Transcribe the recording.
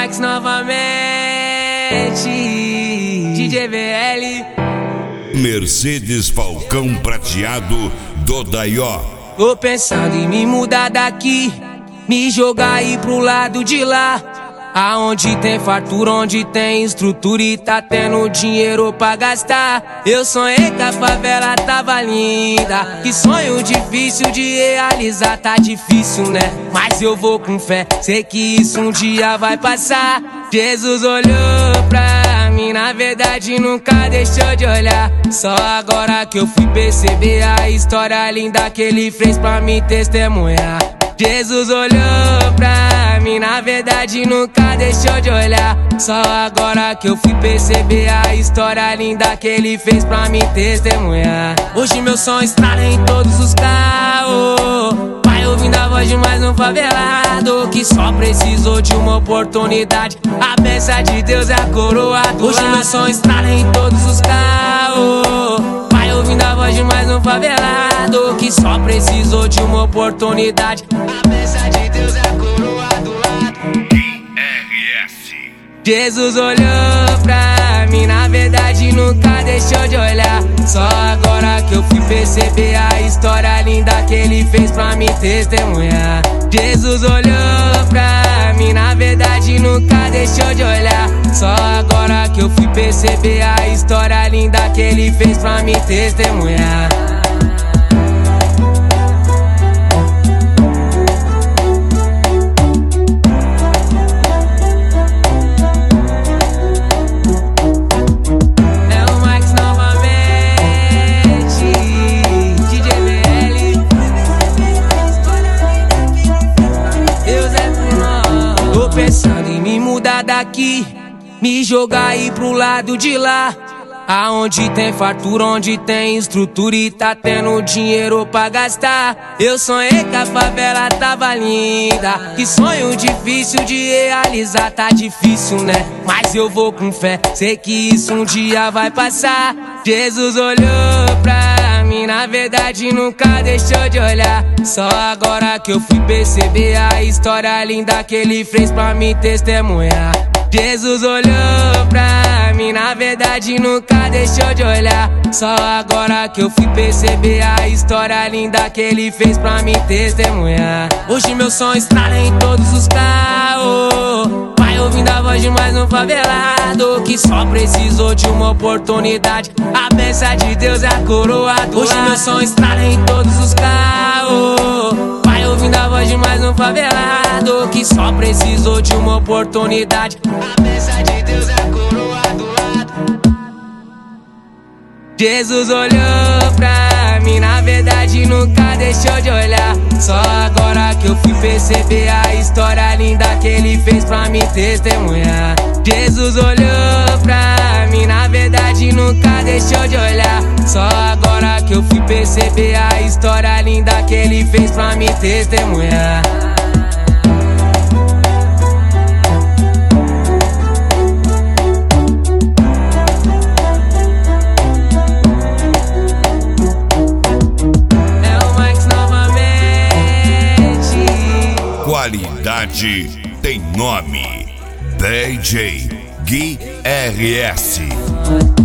Max novamente, DJ VL, Mercedes Falcão Prateado do Daió. tô pensando em me mudar daqui, me jogar aí pro lado de lá, aonde tem fartura, onde tem estrutura e tá tendo dinheiro pra gastar. Eu sonhei que a favela tava linda, que sonho difícil de realizar. Tá difícil, né? Mas eu vou com fé, sei que isso um dia vai passar. Jesus olhou pra mim, na verdade nunca deixou de olhar. Só agora que eu fui perceber a história linda que ele fez pra me testemunhar. Jesus olhou pra mim, na verdade nunca deixou de olhar. Só agora que eu fui perceber a história linda que ele fez pra me testemunhar. Hoje meu som estrala em todos os carros, vai ouvindo a voz de mais um favelado que só precisou de uma oportunidade. A bênção de Deus é a coroa do lado. Hoje meu som estrala em todos os carros, vai ouvindo a voz de mais um favelado que só precisou de uma oportunidade. A bênção de Deus é a coroa do lado. RS. Jesus olhou pra mim, na verdade nunca deixou de olhar. Só agora que eu fui perceber a história linda que ele fez pra me testemunhar. Jesus olhou pra mim, na verdade nunca deixou de olhar. Só agora que eu fui perceber a história linda que ele fez pra me testemunhar. Pensando em me mudar daqui, me jogar aí pro lado de lá, aonde tem fartura, onde tem estrutura e tá tendo dinheiro pra gastar. Eu sonhei que a favela tava linda, que sonho difícil de realizar. Tá difícil, né? Mas eu vou com fé, sei que isso um dia vai passar. Jesus olhou pra mim, na verdade nunca deixou de olhar. Só agora que eu fui perceber a história linda que ele fez pra me testemunhar. Jesus olhou pra mim, na verdade nunca deixou de olhar. Só agora que eu fui perceber a história linda que ele fez pra me testemunhar. Hoje meu som estrala em todos os carros, vai ouvindo a voz de mais um favelado que só precisou de uma oportunidade. A bênção de Deus é a coroa do lado. Hoje meu som estrala em todos os carros, vai ouvindo a voz de mais um favelado que só precisou de uma oportunidade. A bênção de Deus é a coroa do lado. Jesus olhou pra mim, na verdade nunca deixou de olhar. Só agora que eu fui perceber a história linda que ele fez pra me testemunhar. Jesus olhou pra mim, na verdade nunca deixou de olhar. Só agora que eu fui perceber a história linda que ele fez pra me testemunhar. Qualidade tem nome. DJ Gui RS.